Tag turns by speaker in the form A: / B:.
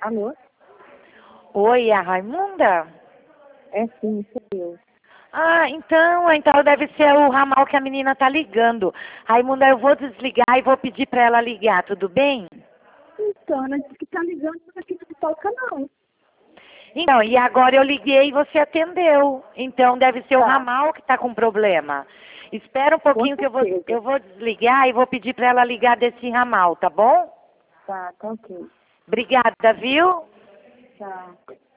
A: Alô?
B: Oi, é a Raimunda?
A: É sim, sou eu.
B: Ah, então deve ser o ramal que a menina tá ligando. Raimunda, eu vou desligar e vou pedir pra ela ligar, tudo bem?
A: Então, ela disse que tá ligando, mas aqui não toca não.
B: Então, e agora eu liguei e você atendeu. Então deve ser o
A: Tá,
B: ramal que tá com problema. Espera um
A: com
B: pouquinho que
A: certeza.
B: eu vou desligar e vou pedir pra ela ligar desse ramal, tá bom?
A: Tá ok.
B: Obrigada, viu?
A: Tá.